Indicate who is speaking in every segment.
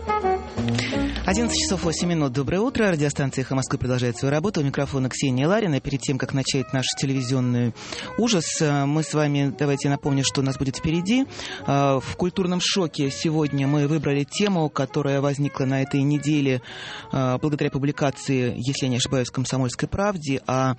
Speaker 1: 11 часов 8 минут. Доброе утро. Радиостанция «Эхо Москвы» продолжает свою работу. У микрофона Ксения Ларина. Перед тем, как начать наш телевизионный ужас, мы с вами, давайте я напомню, что у нас будет впереди. В культурном шоке сегодня мы выбрали тему, которая возникла на этой неделе благодаря публикации, если я не ошибаюсь, в «Комсомольской правде» о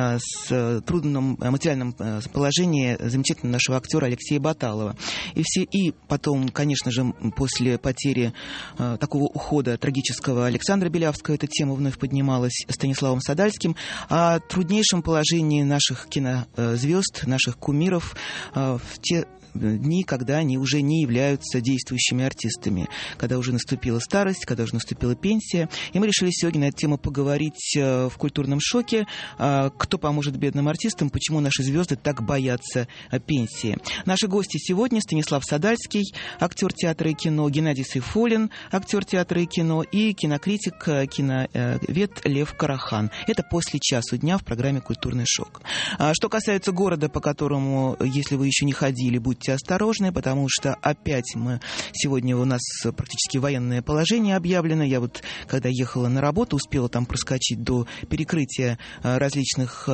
Speaker 1: трудном материальном положении замечательного нашего актера Алексея Баталова. И потом, конечно же, после потери такого ухода трагического Александра Белявского, эта тема вновь поднималась Станиславом Садальским, о труднейшем положении наших кинозвезд, наших кумиров в те дни, когда они уже не являются действующими артистами, когда уже наступила старость, когда уже наступила пенсия. И мы решили сегодня на эту тему поговорить в культурном шоке. Кто поможет бедным артистам, почему наши звезды так боятся пенсии. Наши гости сегодня: Станислав Садальский, актер театра и кино, Геннадий Сайфуллин, актер театра и кино, и кинокритик, киновед Лев Карахан. Это после часу дня в программе «Культурный шок». Что касается города, по которому, если вы еще не ходили, будьте осторожны, потому что опять сегодня у нас практически военное положение объявлено. Я вот, когда ехала на работу, успела там проскочить до перекрытия различных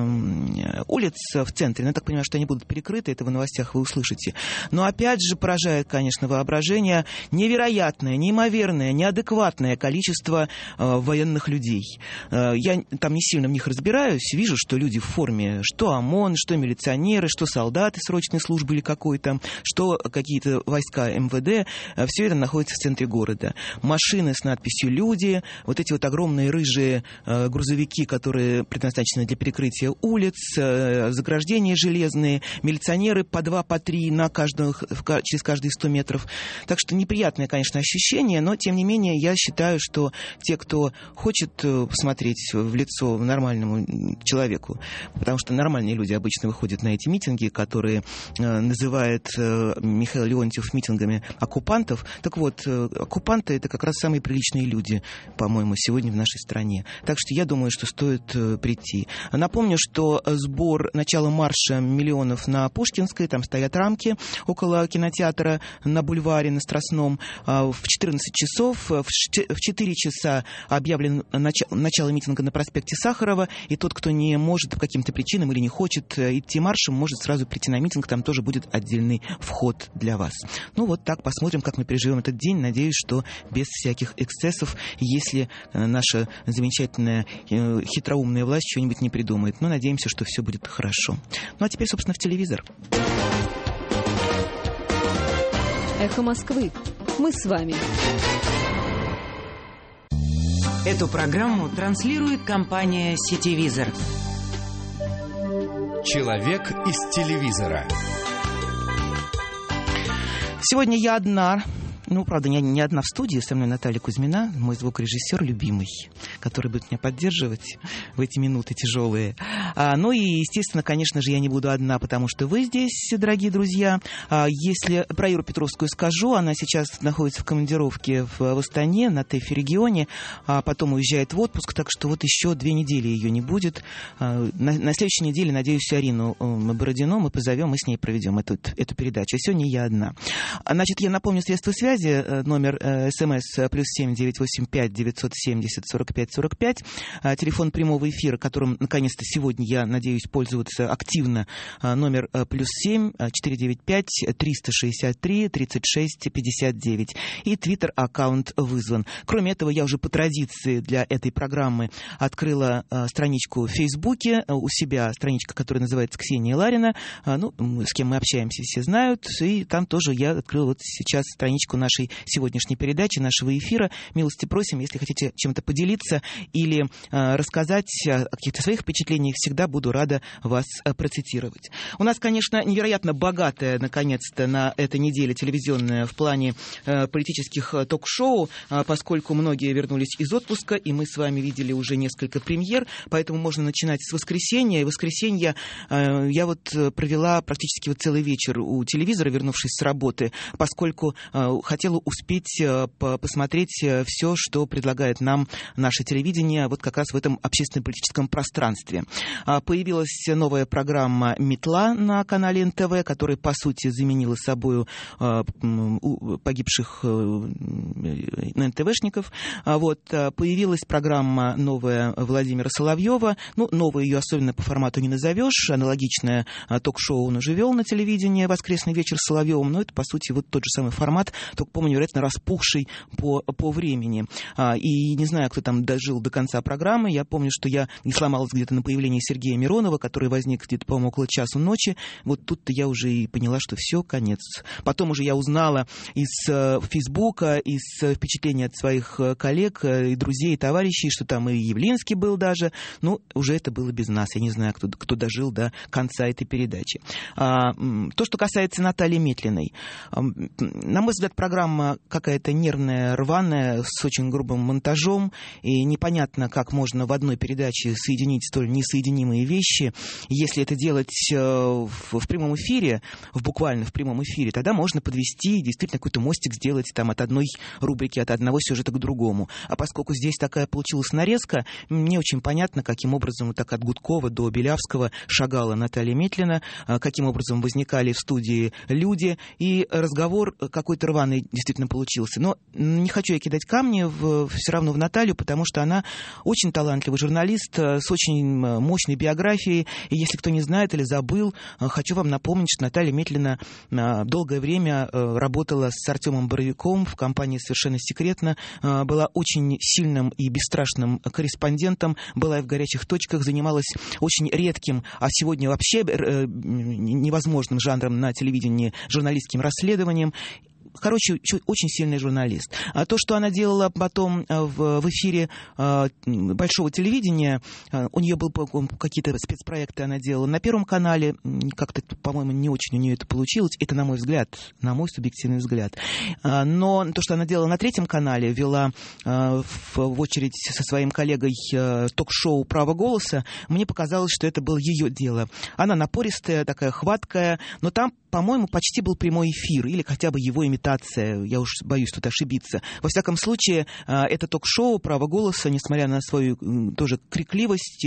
Speaker 1: улиц в центре. Но я так понимаю, что они будут перекрыты, это в новостях вы услышите. Но опять же поражает, конечно, воображение невероятное, неимоверное, неадекватное количество военных людей. Я там не сильно в них разбираюсь, вижу, что люди в форме, что ОМОН, что милиционеры, что солдаты срочной службы или какой-то, что какие-то войска МВД, все это находится в центре города. Машины с надписью «Люди», вот эти вот огромные рыжие грузовики, которые предназначены для перекрытия улиц, заграждения железные, милиционеры по 2, по 3 через каждые 100 метров. Так что неприятное, конечно, ощущение, но, тем не менее, я считаю, что те, кто хочет посмотреть в лицо нормальному человеку, потому что нормальные люди обычно выходят на эти митинги, которые называют Михаил Леонтьев митингами оккупантов. Так вот, оккупанты — это как раз самые приличные люди, по-моему, сегодня в нашей стране. Так что я думаю, что стоит прийти. Напомню, что сбор начала марша миллионов на Пушкинской, там стоят рамки около кинотеатра на бульваре, на Страстном. В 14 часов, в 4 часа объявлено начало митинга на проспекте Сахарова, и тот, кто не может по каким-то причинам или не хочет идти маршем, может сразу прийти на митинг, там тоже будет отдельный вход для вас. Ну вот так, посмотрим, как мы переживем этот день. Надеюсь, что без всяких эксцессов, если наша замечательная хитроумная власть что-нибудь не придумает. Но надеемся, что все будет хорошо. Ну а теперь, собственно, в телевизор.
Speaker 2: Эхо Москвы. Мы с вами.
Speaker 3: Эту программу транслирует компания «Сетевизор».
Speaker 4: Человек из телевизора.
Speaker 1: Сегодня я одна. Ну, правда, не одна в студии. Со мной Наталья Кузьмина, мой звукорежиссер любимый, который будет меня поддерживать в эти минуты тяжелые. Ну и, естественно, конечно же, я не буду одна, потому что вы здесь, дорогие друзья. Если про Иру Петровскую скажу, она сейчас находится в командировке в Астане, на ТЭФе-регионе, а потом уезжает в отпуск, так что вот еще 2 недели ее не будет. На следующей неделе, надеюсь, Арину Бородину мы позовем, мы с ней проведем эту передачу. А сегодня я одна. Значит, я напомню средства связи. Номер СМС +7 985 970 45 45. Телефон прямого эфира, которым наконец-то сегодня я надеюсь пользоваться активно. Номер +7 495 363 36 59. И твиттер-аккаунт вызван. Кроме этого, я уже по традиции для этой программы открыла страничку в Фейсбуке. У себя страничка, которая называется Ксения Ларина. Ну, с кем мы общаемся, все знают. И там тоже я открыла вот сейчас страничку нашей сегодняшней передачи, нашего эфира. Милости просим, если хотите чем-то поделиться или рассказать о каких-то своих впечатлениях, всегда буду рада вас процитировать. У нас, конечно, невероятно богатая, наконец-то, на этой неделе телевизионная в плане политических ток-шоу, поскольку многие вернулись из отпуска, и мы с вами видели уже несколько премьер, поэтому можно начинать с воскресенья. И в воскресенье я вот провела практически вот целый вечер у телевизора, вернувшись с работы, поскольку хотела успеть посмотреть все, что предлагает нам наше телевидение вот как раз в этом общественно-политическом пространстве. Появилась новая программа «Метла» на канале НТВ, которая, по сути, заменила собою погибших НТВшников. Вот. Появилась программа новая Владимира Соловьева. Ну, новую ее особенно по формату не назовешь. Аналогичное ток-шоу он уже вел на телевидении «Воскресный вечер с Соловьевым». Но это, по сути, вот тот же самый формат, только, помню, вероятно, распухший по времени. И не знаю, кто там дожил до конца программы. Я помню, что я не сломалась где-то на появление Сергея Миронова, который возник где-то, по-моему, около часу ночи. Вот тут-то я уже и поняла, что все, конец. Потом уже я узнала из Фейсбука, из впечатлений от своих коллег и друзей, и товарищей, что там и Явлинский был даже. Ну, уже это было без нас. Я не знаю, кто дожил до конца этой передачи. То, что касается Натальи Метлиной. На мой взгляд, программа какая-то нервная, рваная, с очень грубым монтажом. И непонятно, как можно в одной передаче соединить столь несоединимые вещи. Если это делать в прямом эфире, буквально в прямом эфире, тогда можно подвести, действительно какой-то мостик сделать там от одной рубрики, от одного сюжета к другому. А поскольку здесь такая получилась нарезка, мне очень понятно, каким образом вот так от Гудкова до Белявского шагала Наталья Метлина, каким образом возникали в студии люди, и разговор какой-то рваный действительно получился. Но не хочу я кидать камни все равно в Наталью, потому что она очень талантливый журналист с очень мощной биографией. И если кто не знает или забыл, хочу вам напомнить, что Наталья Метлина долгое время работала с Артемом Боровиком в компании «Совершенно секретно», была очень сильным и бесстрашным корреспондентом, была и в горячих точках, занималась очень редким, а сегодня вообще невозможным жанром на телевидении, журналистским расследованием. Короче, очень сильный журналист. А то, что она делала потом в эфире большого телевидения, у нее были какие-то спецпроекты, она делала на Первом канале, как-то, по-моему, не очень у нее это получилось. Это, на мой взгляд, на мой субъективный взгляд. Но то, что она делала на Третьем канале, вела в очередь со своим коллегой ток-шоу «Право голоса», мне показалось, что это было ее дело. Она напористая, такая хваткая, но там, по-моему, почти был прямой эфир, или хотя бы его имитация, я уж боюсь тут ошибиться. Во всяком случае, это ток-шоу «Право голоса», несмотря на свою тоже крикливость,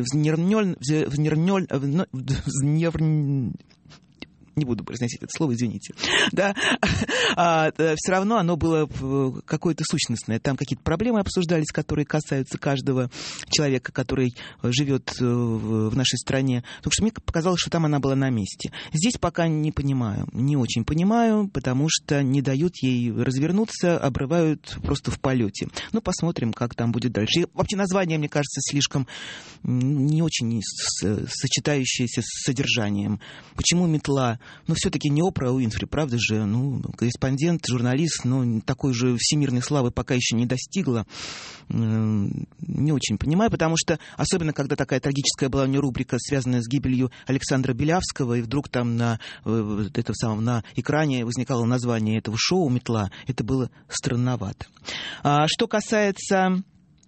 Speaker 1: не буду произносить это слово, извините. Да, все равно оно было какое-то сущностное. Там какие-то проблемы обсуждались, которые касаются каждого человека, который живет в нашей стране. Так что мне показалось, что там она была на месте. Здесь пока не понимаю, не очень понимаю, потому что не дают ей развернуться, обрывают просто в полете. Ну, посмотрим, как там будет дальше. И вообще название, мне кажется, слишком не очень сочетающееся с содержанием. Почему «Метла»? Но все-таки не Опра Уинфри, правда же? Ну, корреспондент, журналист, но такой же всемирной славы пока еще не достигла. Не очень понимаю, потому что, особенно когда такая трагическая была у нее рубрика, связанная с гибелью Александра Белявского, и вдруг там на экране возникало название этого шоу «Метла», это было странновато. Что касается...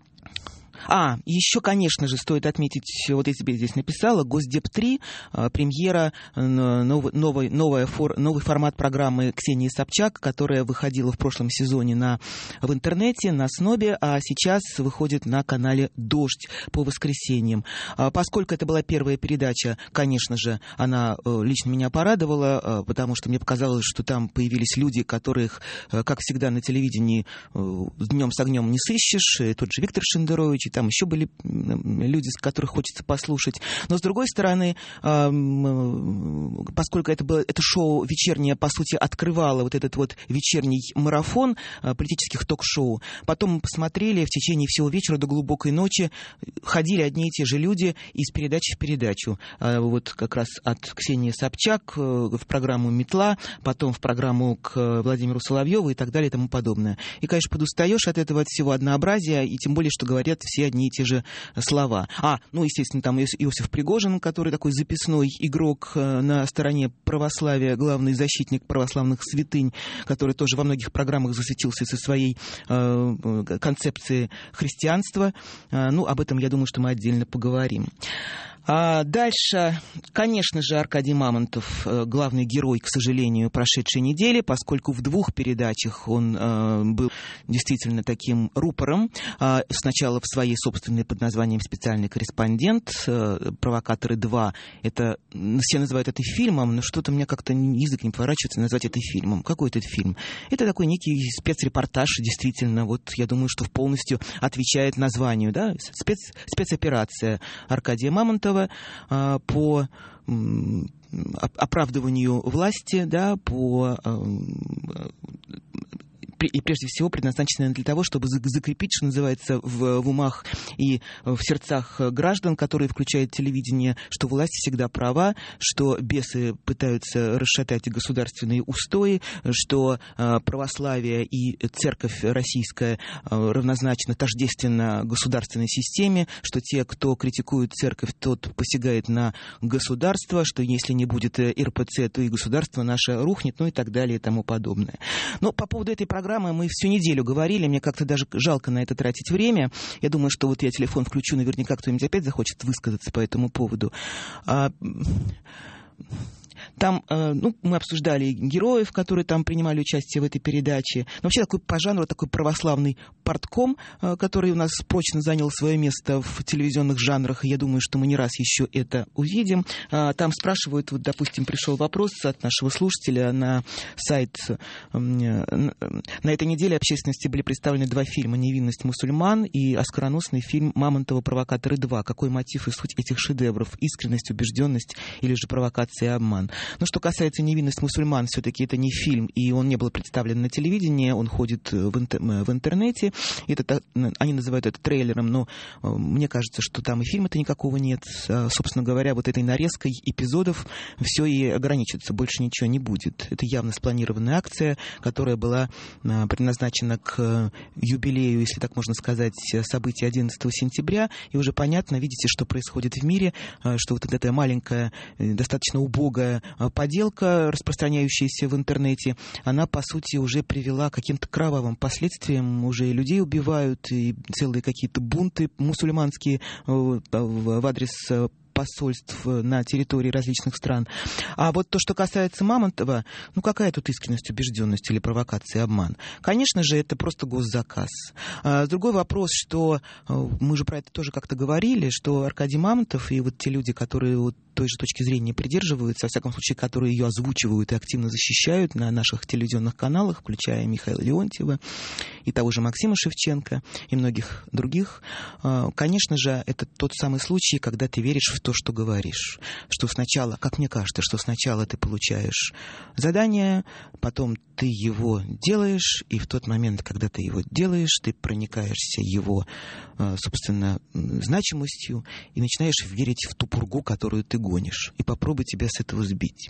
Speaker 1: еще, конечно же, стоит отметить, вот я тебе здесь написала, «Госдеп-3», премьера, новый формат программы Ксении Собчак, которая выходила в прошлом сезоне в интернете, на Снобе, а сейчас выходит на канале «Дождь» по воскресеньям. Поскольку это была первая передача, конечно же, она лично меня порадовала, потому что мне показалось, что там появились люди, которых, как всегда на телевидении, днем с огнем не сыщешь, тот же Виктор Шендерович, и там еще были люди, с которых хочется послушать. Но, с другой стороны, поскольку это шоу вечернее, по сути, открывало вот этот вот вечерний марафон политических ток-шоу, потом мы посмотрели в течение всего вечера до глубокой ночи, ходили одни и те же люди из передачи в передачу. Вот как раз от Ксении Собчак в программу «Метла», потом в программу к Владимиру Соловьеву и так далее и тому подобное. И, конечно, подустаешь от этого, от всего однообразия, и тем более, что говорят все одни и те же слова. Естественно, там Иосиф Пригожин, который такой записной игрок на стороне православия, главный защитник православных святынь, который тоже во многих программах засветился со своей концепцией христианства. Об этом, я думаю, что мы отдельно поговорим. Дальше, конечно же, Аркадий Мамонтов, главный герой, к сожалению, прошедшей недели, поскольку в 2 передачах он был действительно таким рупором. Сначала в своей собственной под названием «Специальный корреспондент», «Провокаторы 2». Это, все называют это фильмом, но что-то мне как-то язык не поворачивается назвать это фильмом. Какой это фильм? Это такой некий спецрепортаж, действительно. Вот я думаю, что полностью отвечает названию, да? Спецоперация Аркадия Мамонтова по оправдыванию власти, да, и прежде всего предназначена для того, чтобы закрепить, что называется, в умах и в сердцах граждан, которые включают телевидение, что власть всегда права, что бесы пытаются расшатать государственные устои, что православие и церковь российская равнозначно тождественно государственной системе, что те, кто критикует церковь, тот посягает на государство, что если не будет РПЦ, то и государство наше рухнет, ну и так далее и тому подобное. Но по поводу этой программы мы всю неделю говорили, мне как-то даже жалко на это тратить время. Я думаю, что вот я телефон включу, наверняка кто-нибудь опять захочет высказаться по этому поводу. Там, мы обсуждали героев, которые там принимали участие в этой передаче. Но вообще такой по жанру, такой православный партком, который у нас прочно занял свое место в телевизионных жанрах. Я думаю, что мы не раз еще это увидим. Там спрашивают, вот, допустим, пришел вопрос от нашего слушателя на сайт. На этой неделе общественности были представлены 2 фильма «Невинность мусульман» и оскароносный фильм «Мамонтова. Провокаторы 2». Какой мотив и суть этих шедевров? Искренность, убежденность или же провокация и обман? Но что касается «Невинность мусульман», все-таки это не фильм, и он не был представлен на телевидении, он ходит в интернете. Они называют это трейлером, но мне кажется, что там и фильма-то никакого нет. Собственно говоря, вот этой нарезкой эпизодов все и ограничится, больше ничего не будет. Это явно спланированная акция, которая была предназначена к юбилею, если так можно сказать, событий 11 сентября, и уже понятно, видите, что происходит в мире, что вот эта маленькая, достаточно убогая поделка, распространяющаяся в интернете, она, по сути, уже привела к каким-то кровавым последствиям. Уже и людей убивают, и целые какие-то бунты мусульманские в адрес посольств на территории различных стран. А вот то, что касается Мамонтова, какая тут искренность, убежденность или провокация, обман? Конечно же, это просто госзаказ. Другой вопрос, что мы же про это тоже как-то говорили, что Аркадий Мамонтов и вот те люди, которые вот той же точки зрения придерживаются, во всяком случае, которые ее озвучивают и активно защищают на наших телевизионных каналах, включая Михаила Леонтьева и того же Максима Шевченко и многих других, конечно же, это тот самый случай, когда ты веришь в то, что говоришь. Что сначала, как мне кажется, что сначала ты получаешь задание, потом ты его делаешь, и в тот момент, когда ты его делаешь, ты проникаешься его, собственно, значимостью и начинаешь верить в ту пургу, которую ты гонишь. И попробуй тебя с этого сбить.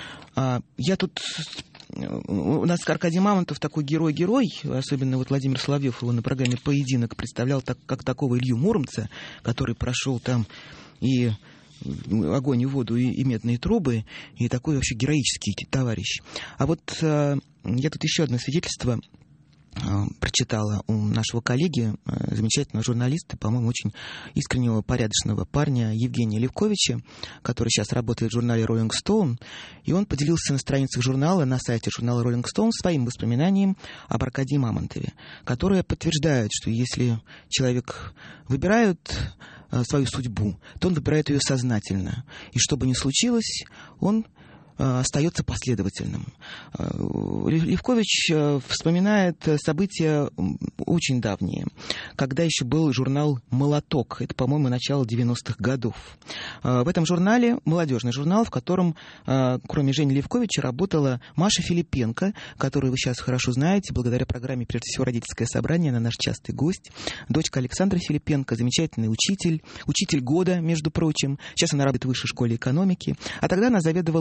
Speaker 1: У нас Аркадий Мамонтов такой герой-герой, особенно вот Владимир Соловьев его на программе «Поединок» представлял как такого Илью Муромца, который прошел там и огонь, и воду, и медные трубы, и такой вообще героический товарищ. А вот я тут еще одно свидетельство прочитала у нашего коллеги, замечательного журналиста, по-моему, очень искреннего, порядочного парня Евгения Левковича, который сейчас работает в журнале Rolling Stone, и он поделился на страницах журнала, на сайте журнала Rolling Stone своим воспоминанием об Аркадии Мамонтове, которое подтверждает, что если человек выбирает свою судьбу, то он выбирает ее сознательно. И что бы ни случилось, он остается последовательным. Левкович вспоминает события очень давние, когда еще был журнал «Молоток». Это, по-моему, начало 90-х годов. В этом журнале, молодежный журнал, в котором, кроме Жени Левковича, работала Маша Филипенко, которую вы сейчас хорошо знаете, благодаря программе, прежде всего, «Родительское собрание», она наш частый гость. Дочка Александра Филипенко, замечательный учитель года, между прочим. Сейчас она работает в высшей школе экономики. А тогда она заведовала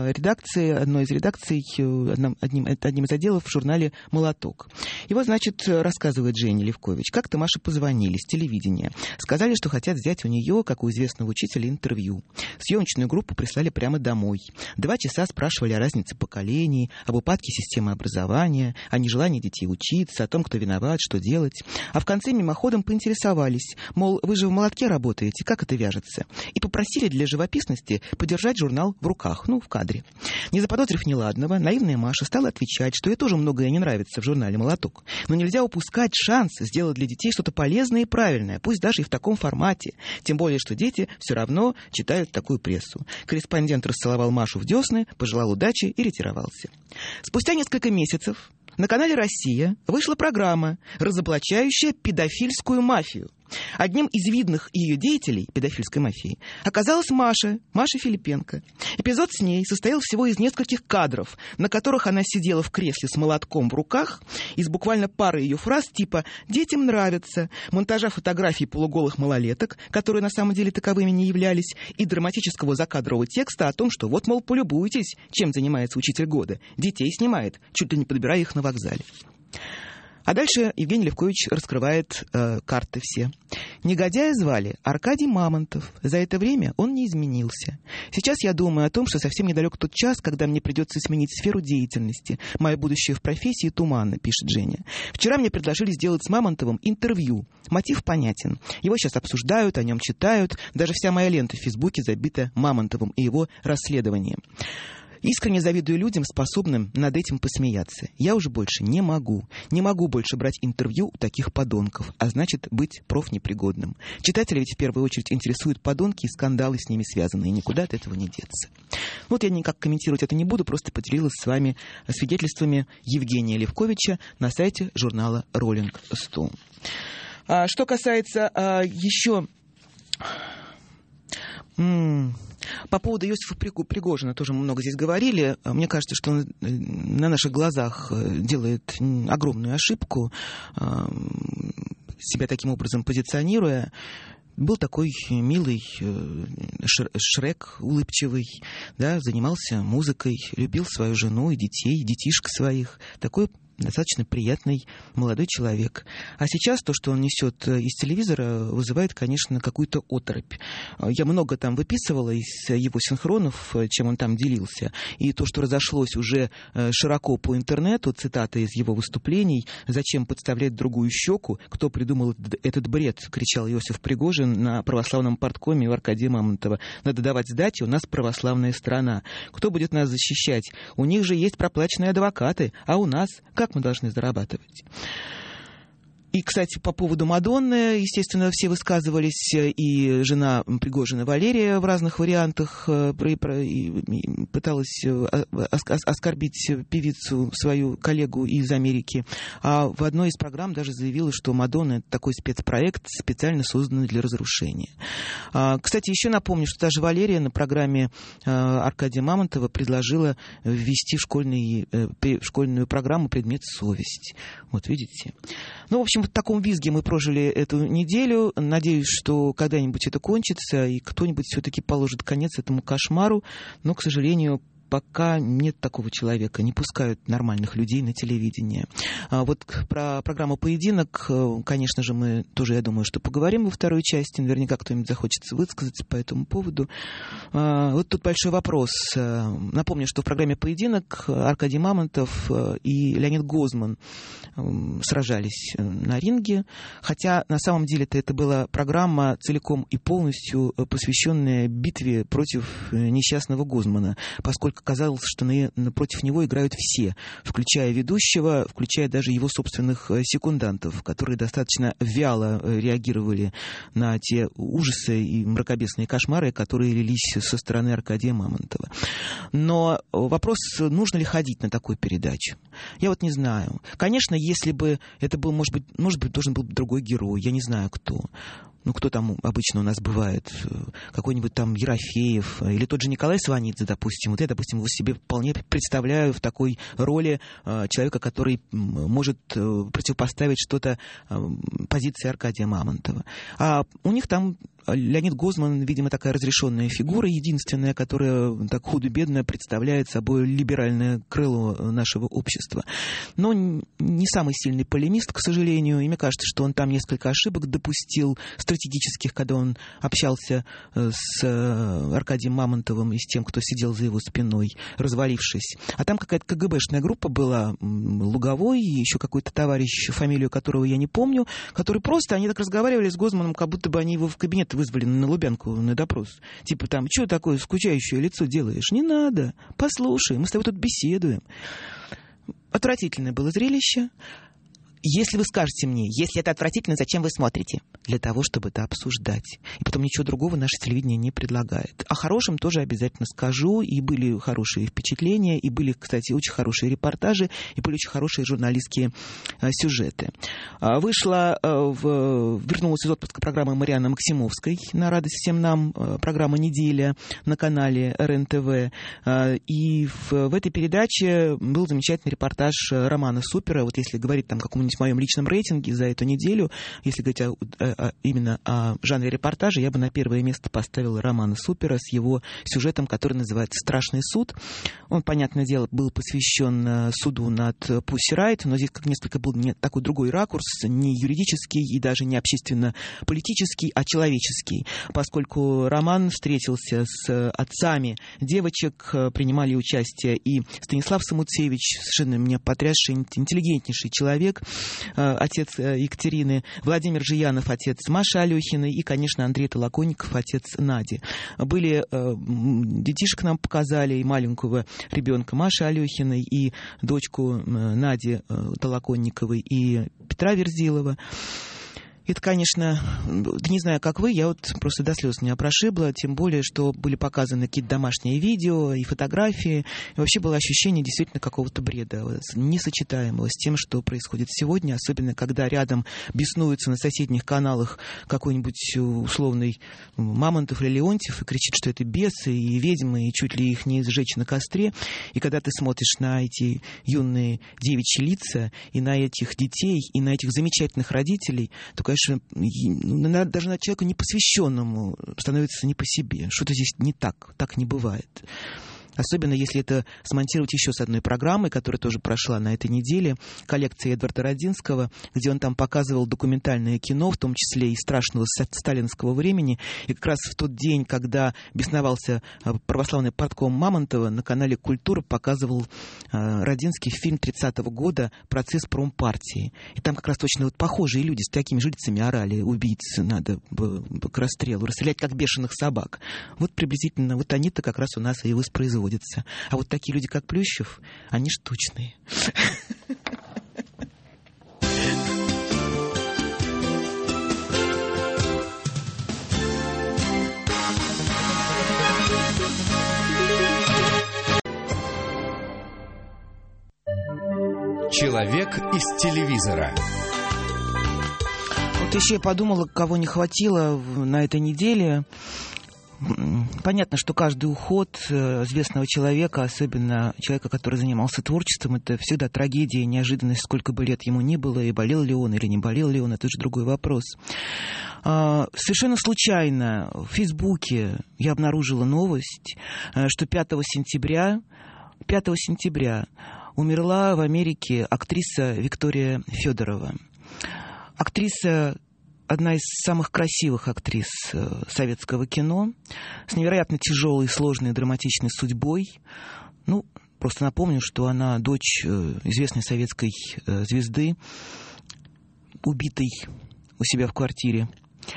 Speaker 1: редакции, одной из редакций, одним из отделов в журнале «Молоток». И вот, значит, рассказывает Женя Левкович. Как-то Маше позвонили с телевидения. Сказали, что хотят взять у нее, как у известного учителя, интервью. Съемочную группу прислали прямо домой. 2 часа спрашивали о разнице поколений, об упадке системы образования, о нежелании детей учиться, о том, кто виноват, что делать. А в конце мимоходом поинтересовались, мол, вы же в «Молотке» работаете, как это вяжется? И попросили для живописности подержать журнал в руках, в кадре. Не заподозрив неладного, наивная Маша стала отвечать, что ей тоже многое не нравится в журнале «Молоток». Но нельзя упускать шанс сделать для детей что-то полезное и правильное, пусть даже и в таком формате. Тем более, что дети все равно читают такую прессу. Корреспондент расцеловал Машу в десны, пожелал удачи и ретировался. Спустя несколько месяцев на канале «Россия» вышла программа, разоблачающая педофильскую мафию. Одним из видных ее деятелей педофильской мафии оказалась Маша Филипенко. Эпизод с ней состоял всего из нескольких кадров, на которых она сидела в кресле с молотком в руках, из буквально пары ее фраз типа «детям нравится», монтажа фотографий полуголых малолеток, которые на самом деле таковыми не являлись, и драматического закадрового текста о том, что вот, мол, полюбуйтесь, чем занимается учитель года. Детей снимает, чуть ли не подбирая их на вокзале. А дальше Евгений Левкович раскрывает карты все. Негодяя звали Аркадий Мамонтов. За это время он не изменился. Сейчас я думаю о том, что совсем недалек тот час, когда мне придется сменить сферу деятельности. Мое будущее в профессии туманно, пишет Женя. Вчера мне предложили сделать с Мамонтовым интервью. Мотив понятен. Его сейчас обсуждают, о нем читают. Даже вся моя лента в Фейсбуке забита Мамонтовым и его расследованием. Искренне завидую людям, способным над этим посмеяться. Я уже больше не могу. Не могу больше брать интервью у таких подонков, а значит, быть профнепригодным. Читатели ведь в первую очередь интересуют подонки и скандалы с ними связанные. Никуда от этого не деться. Вот я никак комментировать это не буду, просто поделилась с вами свидетельствами Евгения Левковича на сайте журнала Rolling Stone. Что касается еще... По поводу Иосифа Пригожина тоже много здесь говорили. Мне кажется, что он на наших глазах делает огромную ошибку, себя таким образом позиционируя. Был такой милый Шрек, улыбчивый, да, занимался музыкой, любил свою жену и детей, детишек своих. Такой достаточно приятный молодой человек. А сейчас то, что он несет из телевизора, вызывает, конечно, какую-то оторопь. Я много там выписывала из его синхронов, чем он там делился. И то, что разошлось уже широко по интернету, цитаты из его выступлений: «Зачем подставлять другую щеку? Кто придумал этот бред?» — кричал Иосиф Пригожин на православном парткоме у Аркадия Мамонтова. «Надо давать сдачи, у нас православная страна. Кто будет нас защищать? У них же есть проплаченные адвокаты, а у нас... Как мы должны зарабатывать?» И, кстати, по поводу Мадонны, естественно, все высказывались, и жена Пригожина Валерия в разных вариантах пыталась оскорбить певицу, свою коллегу из Америки. А в одной из программ даже заявила, что Мадонна — это такой спецпроект, специально созданный для разрушения. Кстати, еще напомню, что даже Валерия на программе Аркадия Мамонтова предложила ввести в школьную программу предмет «Совесть». Вот видите? Ну, в общем, в таком визге мы прожили эту неделю. Надеюсь, что когда-нибудь это кончится, и кто-нибудь все-таки положит конец этому кошмару. Но, к сожалению, пока нет такого человека, не пускают нормальных людей на телевидение. Вот про программу «Поединок», конечно же, мы тоже, я думаю, что поговорим во второй части. Наверняка кто-нибудь захочется высказаться по этому поводу. Вот тут большой вопрос. Напомню, что в программе «Поединок» Аркадий Мамонтов и Леонид Гозман сражались на ринге, хотя на самом деле это была программа целиком и полностью посвященная битве против несчастного Гозмана, поскольку казалось, что против него играют все, включая ведущего, включая даже его собственных секундантов, которые достаточно вяло реагировали на те ужасы и мракобесные кошмары, которые лились со стороны Аркадия Мамонтова. Но вопрос, нужно ли ходить на такую передачу? Я вот не знаю. Конечно, если бы это был, может быть, должен был другой герой, я не знаю кто. Ну, кто там обычно у нас бывает? Какой-нибудь там Ерофеев или тот же Николай Сванидзе, допустим. Вот я, допустим, его себе вполне представляю в такой роли человека, который может противопоставить что-то позиции Аркадия Мамонтова. А у них там Леонид Гозман, видимо, такая разрешенная фигура, единственная, которая так худо-бедно представляет собой либеральное крыло нашего общества. Но не самый сильный полемист, к сожалению, и мне кажется, что он там несколько ошибок допустил стратегических, когда он общался с Аркадием Мамонтовым и с тем, кто сидел за его спиной, развалившись. А там какая-то КГБшная группа была, Луговой и еще какой-то товарищ, фамилию которого я не помню, который просто, они так разговаривали с Гозманом, как будто бы они его в кабинет вызвали на Лубянку на допрос. Типа там, что такое скучающее лицо делаешь? Не надо, послушай, мы с тобой тут беседуем. Отвратительное было зрелище. Если вы скажете мне, если это отвратительно, зачем вы смотрите? Для того, чтобы это обсуждать. И потом ничего другого наше телевидение не предлагает. О хорошем тоже обязательно скажу. И были хорошие впечатления, и были, кстати, очень хорошие репортажи, и были очень хорошие журналистские сюжеты. Вернулась из отпуска программа Марианны Максимовской «На радость всем нам», программа «Неделя» на канале РЕН-ТВ. И в этой передаче был замечательный репортаж Романа Супера. Вот если говорить там какому-нибудь в моем личном рейтинге за эту неделю, если говорить именно о жанре репортажа, я бы на первое место поставила Романа Супера с его сюжетом, который называется «Страшный суд». Он, понятное дело, был посвящен суду над Пусси Райт, но здесь как несколько был такой другой ракурс, не юридический и даже не общественно-политический, а человеческий, поскольку Роман встретился с отцами девочек, принимали участие и Станислав Самуцевич, совершенно меня потрясший, интеллигентнейший человек, отец Екатерины, Владимир Жиянов, отец Маши Алехиной и, конечно, Андрей Толоконников, отец Нади. Детишек нам показали, и маленького ребенка Маши Алехиной, и дочку Нади Толоконниковой, и Петра Верзилова. Это, конечно, не знаю, как вы, я вот просто до слез меня прошибло, тем более, что были показаны какие-то домашние видео и фотографии, и вообще было ощущение действительно какого-то бреда, несочетаемого с тем, что происходит сегодня, особенно когда рядом беснуется на соседних каналах какой-нибудь условный Мамонтов или Леонтьев и кричит, что это бесы и ведьмы, и чуть ли их не сжечь на костре, и когда ты смотришь на эти юные девичьи лица, и на этих детей, и на этих замечательных родителей, то, конечно, даже на человека непосвященному становится не по себе. Что-то здесь не так не бывает. Особенно, если это смонтировать еще с одной программой, которая тоже прошла на этой неделе, коллекция Эдварда Родзинского, где он там показывал документальное кино, в том числе и страшного сталинского времени. И как раз в тот день, когда бесновался православный партком Мамонтова, на канале «Культура» показывал Родзинский фильм 30-го года «Процесс промпартии». И там как раз точно вот похожие люди с такими же лицами орали: убийц надо к расстрелу, расстрелять как бешеных собак. Вот приблизительно вот они-то как раз у нас и воспроизводятся. А вот такие люди, как Плющев, они штучные.
Speaker 4: Человек из телевизора.
Speaker 1: Вот еще я подумала, кого не хватило на этой неделе. Понятно, что каждый уход известного человека, особенно человека, который занимался творчеством, это всегда трагедия, неожиданность, сколько бы лет ему ни было, и болел ли он или не болел ли он, это уже другой вопрос. Совершенно случайно в Фейсбуке я обнаружила новость, что 5 сентября умерла в Америке актриса Виктория Федорова. Актриса, одна из самых красивых актрис советского кино, с невероятно тяжелой, сложной, драматичной судьбой. Ну, просто напомню, что она дочь известной советской звезды, убитой у себя в квартире,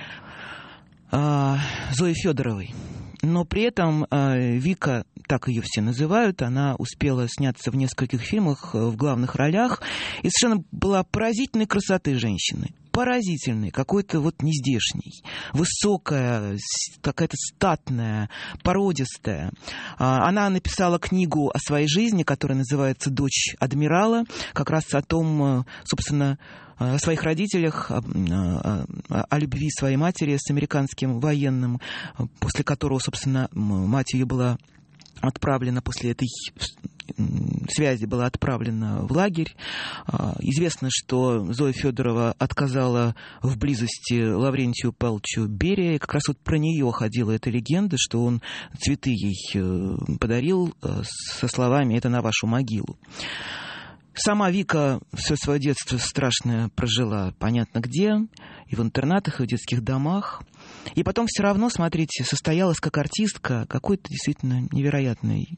Speaker 1: Зои Федоровой. Но при этом Вика, так ее все называют, она успела сняться в нескольких фильмах в главных ролях и совершенно была поразительной красоты женщины. Поразительной, какой-то вот нездешней, высокая, какая-то статная, породистая. Она написала книгу о своей жизни, которая называется «Дочь адмирала», как раз о том, собственно, о своих родителях, о любви своей матери с американским военным, после которого, собственно, мать ее была отправлена после этой связи была отправлена в лагерь. Известно, что Зоя Федорова отказала в близости Лаврентию Павловичу Берии. Как раз вот про нее ходила эта легенда, что он цветы ей подарил со словами «это на вашу могилу». Сама Вика все свое детство страшное прожила, понятно где, и в интернатах, и в детских домах. И потом все равно, смотрите, состоялась как артистка какой-то действительно невероятной,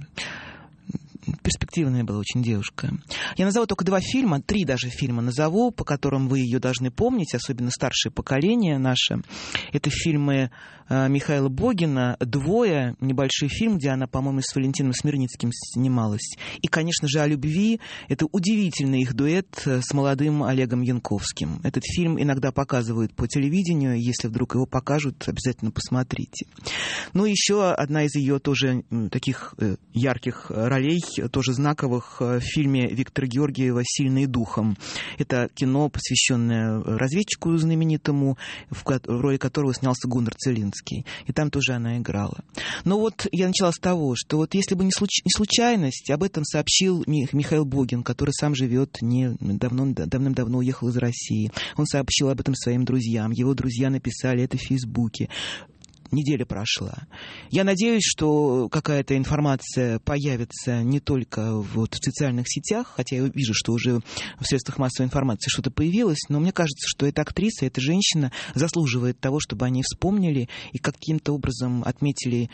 Speaker 1: перспективная была очень девушка. Я назову только 2 фильма, 3 даже фильма назову, по которым вы ее должны помнить, особенно старшее поколение наше. Это фильмы Михаила Богина «Двое», небольшой фильм, где она, по-моему, с Валентином Смирницким снималась. И, конечно же, «О любви». Это удивительный их дуэт с молодым Олегом Янковским. Этот фильм иногда показывают по телевидению. Если вдруг его покажут, обязательно посмотрите. Ну, еще одна из ее тоже таких ярких ролей, тоже знаковых, в фильме Виктора Георгиева «Сильные духом». Это кино, посвященное разведчику знаменитому, в роли которого снялся Гуннар Целинский. И там тоже она играла. Но вот я начала с того, что вот если бы не случайность, об этом сообщил Михаил Богин, который сам живет давным-давно уехал из России. Он сообщил об этом своим друзьям. Его друзья написали это в Фейсбуке. Неделя прошла. Я надеюсь, что какая-то информация появится не только вот в социальных сетях, хотя я вижу, что уже в средствах массовой информации что-то появилось, но мне кажется, что эта актриса, эта женщина заслуживает того, чтобы они вспомнили и каким-то образом отметили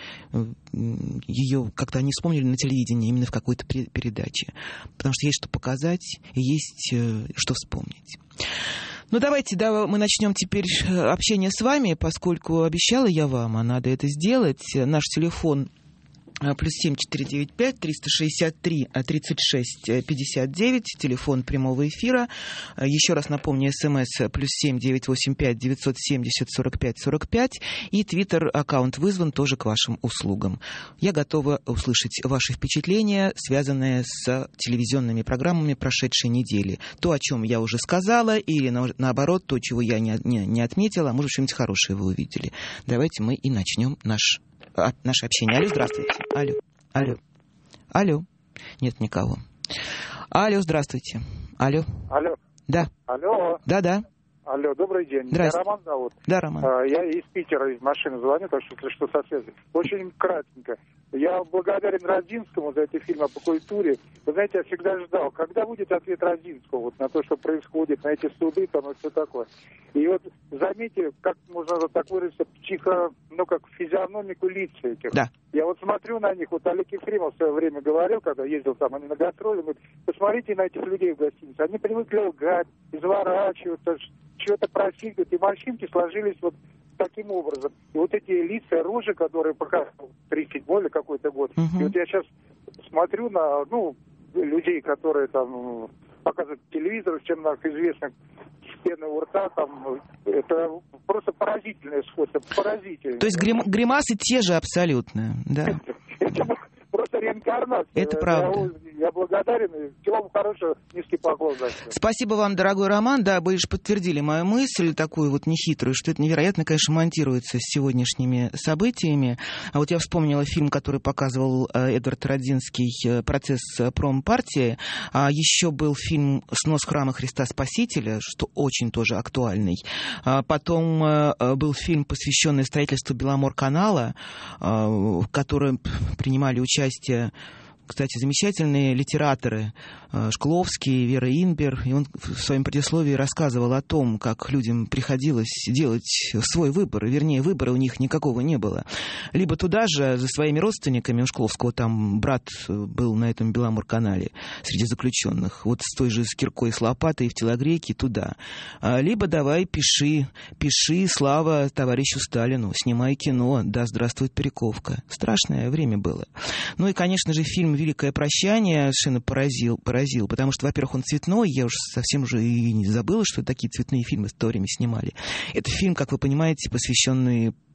Speaker 1: ее, как-то они вспомнили на телевидении, именно в какой-то передаче. Потому что есть что показать и есть что вспомнить. Ну, давайте, мы начнем теперь общение с вами, поскольку обещала я вам, а надо это сделать. Наш телефон +7 495 363 36 59, телефон прямого эфира. Еще раз напомню, СМС +7 985 970 45 45 и Твиттер-аккаунт вызван тоже к вашим услугам. Я готова услышать ваши впечатления, связанные с телевизионными программами прошедшей недели. То, о чем я уже сказала, или наоборот, то, чего я не отметила, а может, что-нибудь хорошее вы увидели. Давайте мы и начнем наше общение. Алло, здравствуйте. Алло. Нет никого. Алло, здравствуйте. Алло. Да.
Speaker 5: Алло.
Speaker 1: Да.
Speaker 5: Алло, добрый день. Меня Роман зовут.
Speaker 1: Да, Роман.
Speaker 5: Я из Питера, из машины звоню, так что, если что, со связи. Очень кратенько. Я благодарен Родзинскому за эти фильмы по культуре. Вы знаете, я всегда ждал, когда будет ответ Родзинского вот на то, что происходит, на эти суды там и все такое. И вот заметьте, как можно так выразиться, как физиономику лиц этих.
Speaker 1: Да.
Speaker 5: Я вот смотрю на них, вот Олег Ефремов в свое время говорил, когда ездил там, они на гастроли, говорит, посмотрите на этих людей в гостинице, они привыкли лгать, изворачиваться, чего-то просить, и морщинки сложились вот таким образом. И вот эти лица, рожи, которые показывал 37-й или какой-то год, и вот я сейчас смотрю на, людей, которые там показывают телевизор, чем нам известно, с пены у рта, там, это просто поразительное сходство, поразительное.
Speaker 1: То есть гримасы те же абсолютно, да?
Speaker 5: Это просто реинкарнация.
Speaker 1: Это правда.
Speaker 5: Я благодарен. И всего вам хорошего. Низкий поклон за это.
Speaker 1: Спасибо вам, дорогой Роман. Да, вы лишь подтвердили мою мысль, такую вот нехитрую, что это невероятно, конечно, монтируется с сегодняшними событиями. А вот я вспомнила фильм, который показывал Эдвард Родзинский, «Процесс промпартии». А еще был фильм «Снос храма Христа Спасителя», что очень тоже актуальный. Потом был фильм, посвященный строительству Беломорканала, в котором принимали участие, кстати, замечательные литераторы Шкловский, Вера Инбер, и он в своем предисловии рассказывал о том, как людям приходилось делать свой выбор, вернее, выбора у них никакого не было. Либо туда же, за своими родственниками, у Шкловского там брат был на этом Беломорканале среди заключенных, вот с той же с киркой, с лопатой в телогрейке туда. Либо давай пиши, слава товарищу Сталину, снимай кино, да здравствует Перековка. Страшное время было. Ну и, конечно же, фильм «Великое прощание» совершенно поразил, потому что, во-первых, он цветной, я уж совсем уже и не забыла, что такие цветные фильмы в то время снимали. Это фильм, как вы понимаете, посвященный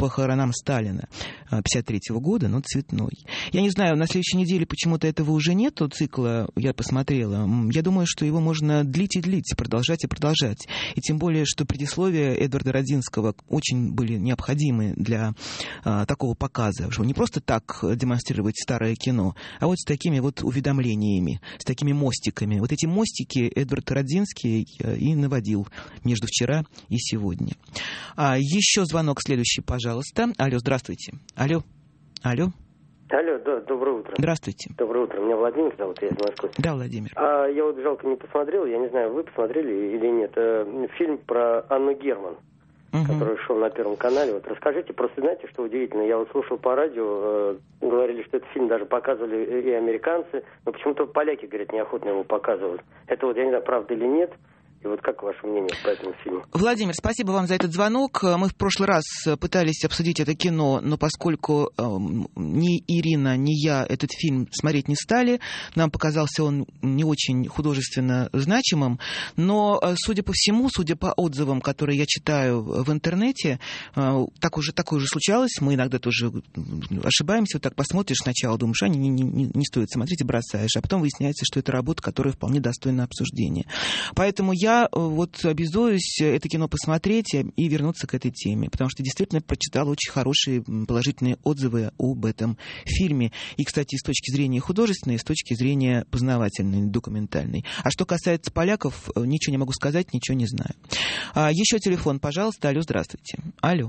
Speaker 1: похоронам Сталина 1953 года, но цветной. Я не знаю, на следующей неделе почему-то этого уже нету цикла, я посмотрела. Я думаю, что его можно длить и длить, продолжать и продолжать. И тем более, что предисловия Эдварда Радзинского очень были необходимы для такого показа, что не просто так демонстрировать старое кино, а вот с такими вот уведомлениями, с такими мостиками. Вот эти мостики Эдвард Радзинский и наводил между вчера и сегодня. Еще звонок следующий, пожалуйста. Алло, здравствуйте. Алло.
Speaker 6: Алло, да, доброе утро.
Speaker 1: Здравствуйте.
Speaker 6: Доброе утро. Меня Владимир зовут, я из Москвы.
Speaker 1: Да, Владимир.
Speaker 6: Я вот жалко не посмотрел, я не знаю, вы посмотрели или нет, фильм про Анну Герман, который шел на Первом канале. Вот расскажите, просто знаете, что удивительно, я вот слушал по радио, говорили, что этот фильм даже показывали и американцы, но почему-то поляки, говорят, неохотно его показывают. Это вот, я не знаю, правда или нет. И вот как ваше мнение по этому фильму?
Speaker 1: Владимир, спасибо вам за этот звонок. Мы в прошлый раз пытались обсудить это кино, но поскольку ни Ирина, ни я этот фильм смотреть не стали, нам показался он не очень художественно значимым. Но, судя по всему, судя по отзывам, которые я читаю в интернете, такое же случалось. Мы иногда тоже ошибаемся. Вот так посмотришь сначала, думаешь, не стоит смотреть, и бросаешь. А потом выясняется, что это работа, которая вполне достойна обсуждения. Поэтому я вот обязуюсь это кино посмотреть и вернуться к этой теме, потому что действительно прочитала очень хорошие положительные отзывы об этом фильме. И, кстати, с точки зрения художественной, и с точки зрения познавательной, документальной. А что касается поляков, ничего не могу сказать, ничего не знаю. Еще телефон, пожалуйста. Алло, здравствуйте. Алло.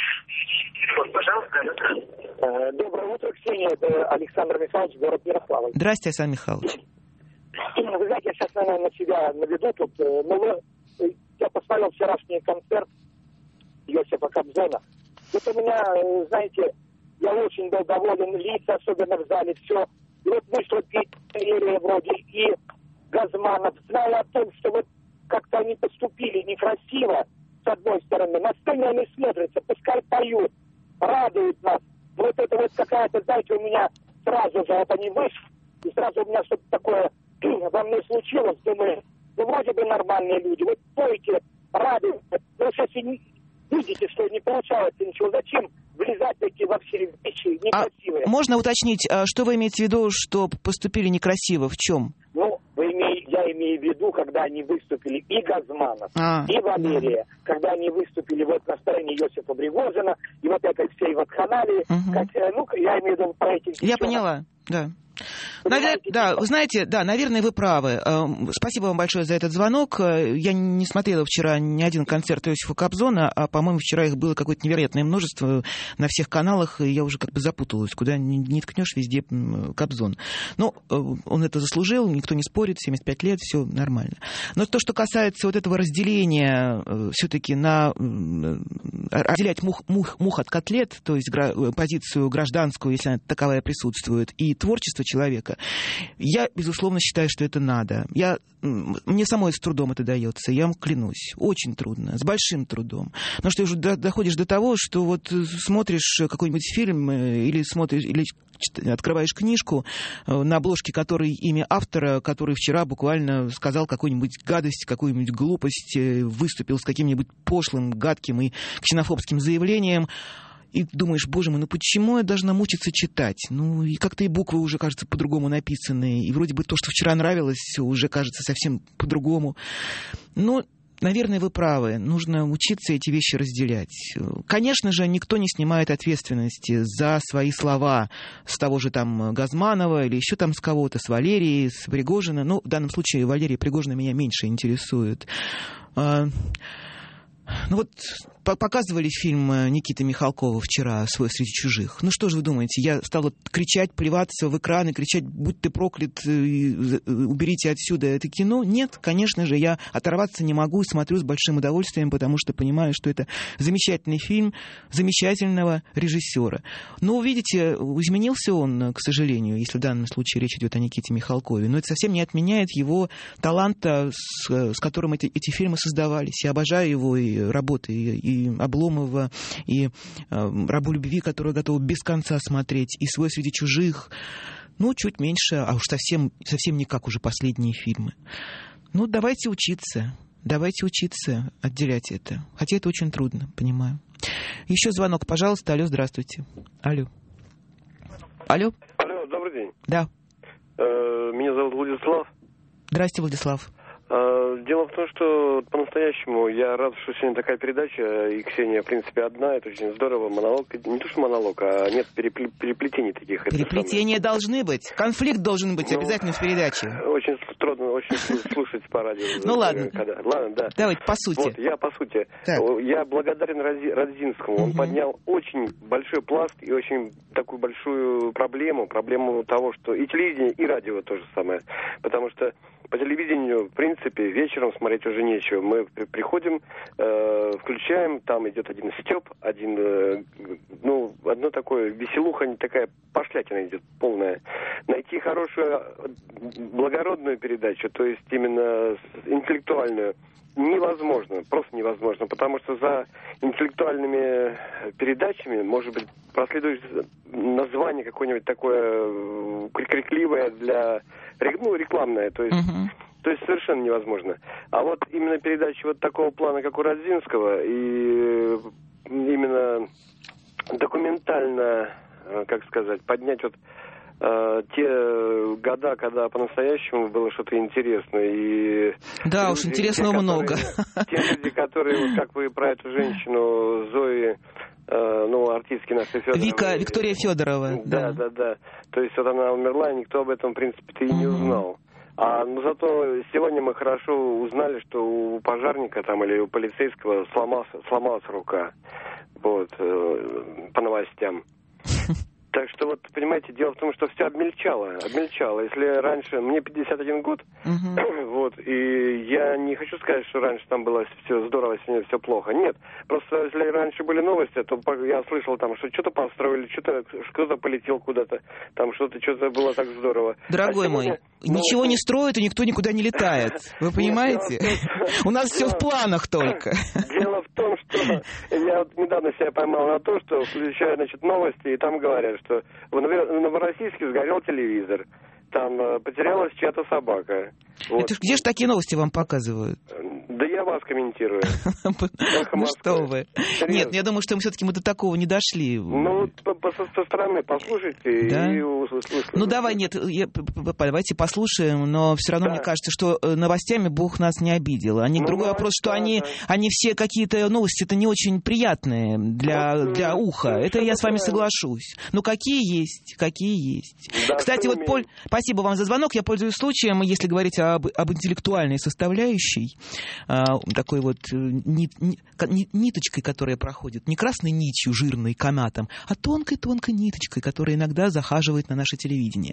Speaker 7: Доброе утро, Ксения. Это Александр Михайлович, город Ярославль.
Speaker 1: Здравствуйте, Александр Михайлович.
Speaker 7: Вы знаете, я сейчас, наверное, на себя наведу тут, но я посмотрел вчерашний концерт Йосипа Кобзона. Вот у меня, знаете, я очень был доволен, лица, особенно в зале, все. И вот вышло Петерия вроде и Газманов, зная о том, что вот как-то они поступили некрасиво, с одной стороны, на сцене они смотрятся, пускай поют, радуют нас. Вот это вот какая-то, знаете, у меня сразу же вот они вышли, и сразу у меня что-то такое во мне случилось, думаю, ну вроде бы нормальные люди, вот пойте, радуйтесь, но если видите, что не получается ничего, зачем влезать такие во все вещи некрасивые?
Speaker 1: Можно уточнить, что вы имеете в виду, что поступили некрасиво, в чем?
Speaker 7: Ну, я имею в виду, когда они выступили и Газманов, и Валерия, когда они выступили вот на стороне Йосипа Пригожина, и вот этой всей вакханалии, я имею в виду про эти...
Speaker 1: Я поняла, да. Вы знаете, наверное, вы правы. Спасибо вам большое за этот звонок. Я не смотрела вчера ни один концерт Йосифа Кобзона, а, по-моему, вчера их было какое-то невероятное множество на всех каналах, и я уже как бы запуталась. Куда ни ткнешь, везде Кобзон. Но он это заслужил, никто не спорит, 75 лет, все нормально. Но то, что касается вот этого разделения все-таки разделять мух от котлет, то есть позицию гражданскую, если она таковая присутствует, и творчество человека. Я, безусловно, считаю, что это надо. Мне самой с трудом это дается, я вам клянусь. Очень трудно, с большим трудом. Потому что уже доходишь до того, что вот смотришь какой-нибудь фильм или открываешь книжку, на обложке которой имя автора, который вчера буквально сказал какую-нибудь гадость, какую-нибудь глупость, выступил с каким-нибудь пошлым, гадким и ксенофобским заявлением. И думаешь, боже мой, почему я должна мучиться читать? И как-то и буквы уже, кажется, по-другому написаны. И вроде бы то, что вчера нравилось, уже кажется совсем по-другому. Наверное, вы правы. Нужно учиться эти вещи разделять. Конечно же, никто не снимает ответственности за свои слова с того же там Газманова или еще там с кого-то, с Валерии, с Пригожина. В данном случае Валерия Пригожина меня меньше интересует. Показывали фильм Никиты Михалкова вчера «Свой среди чужих». Что же вы думаете? Я стала кричать, плеваться в экран и кричать: будь ты проклят, уберите отсюда это кино? Нет, конечно же, я оторваться не могу и смотрю с большим удовольствием, потому что понимаю, что это замечательный фильм замечательного режиссера. Но, видите, изменился он, к сожалению, если в данном случае речь идет о Никите Михалкове. Но это совсем не отменяет его таланта, с которым эти фильмы создавались. Я обожаю его и работы, и Обломова, и «Рабу любви», которую готова без конца смотреть, и «Свой среди чужих». Чуть меньше, а уж совсем не как уже последние фильмы. Давайте учиться отделять это. Хотя это очень трудно, понимаю. Еще звонок, пожалуйста. Алло, здравствуйте. Алло. Алло.
Speaker 8: Алло, добрый день.
Speaker 1: Да.
Speaker 8: Меня зовут Владислав.
Speaker 1: Здрасте, Владислав.
Speaker 8: Дело в том, что по-настоящему я рад, что сегодня такая передача, и Ксения, в принципе, одна, это очень здорово, монолог, не то что монолог, а нет переплетений таких.
Speaker 1: Переплетения должны быть, конфликт должен быть обязательно в передаче.
Speaker 8: Очень трудно, очень слушать по радио.
Speaker 1: Ну ладно.
Speaker 8: Ладно, да.
Speaker 1: Давайте по сути.
Speaker 8: Вот, я по сути.
Speaker 1: Так.
Speaker 8: Я благодарен Радзинскому, он поднял очень большой пласт и очень такую большую проблему того, что и телевидение, и радио то же самое, потому что по телевидению, в принципе, вечером смотреть уже нечего. Мы приходим, включаем, там идет один стёб, одно такое веселуха, такая пошлятина идет полная. Найти хорошую, благородную передачу, то есть именно интеллектуальную, невозможно, просто невозможно, потому что за интеллектуальными передачами, может быть, проследует название какое-нибудь такое крикливое для, рекламное, то есть, то есть совершенно невозможно. А вот именно передачи вот такого плана, как у Радзинского, и именно документально, как сказать, поднять вот те года, когда по-настоящему было что-то интересное. И
Speaker 1: да, уж интересного много.
Speaker 8: Те люди, которые, как вы про эту женщину, Зои, артистки нашей Федоровой.
Speaker 1: Виктория Федорова.
Speaker 8: Да. То есть вот она умерла, и никто об этом, в принципе-то, и не узнал. Но зато сегодня мы хорошо узнали, что у пожарника там или у полицейского сломалась рука. Вот, по новостям. Так что вот, понимаете, дело в том, что все обмельчало. Если раньше, мне 51 год, вот, и я не хочу сказать, что раньше там было все здорово, сегодня все плохо. Нет, просто если раньше были новости, то я слышал там, что что-то построили, кто-то полетел куда-то, там что-то было так здорово.
Speaker 1: Дорогой мой, ничего не строят и никто никуда не летает. Вы понимаете? У нас все в планах только.
Speaker 8: Дело в том, что я недавно себя поймал на то, что включаю, новости, и там говорят, что в Новороссийске сгорел телевизор, там потерялась чья-то собака. Вот.
Speaker 1: Это где же такие новости вам показывают?
Speaker 8: Да я вас комментирую.
Speaker 1: Ну что вы. Нет, я думаю, что мы до такого не дошли.
Speaker 8: Ну, со стороны послушайте и услышите.
Speaker 1: Ну, давайте послушаем, но все равно мне кажется, что новостями Бог нас не обидел. Другой вопрос, что они все какие-то новости-то не очень приятные для уха. Это я с вами соглашусь. Но какие есть. Кстати, вот, Поль, спасибо вам за звонок. Я пользуюсь случаем, если говорить об интеллектуальной составляющей, такой вот ниточкой, которая проходит, не красной нитью, жирной канатом, а тонкой-тонкой ниточкой, которая иногда захаживает на наше телевидение.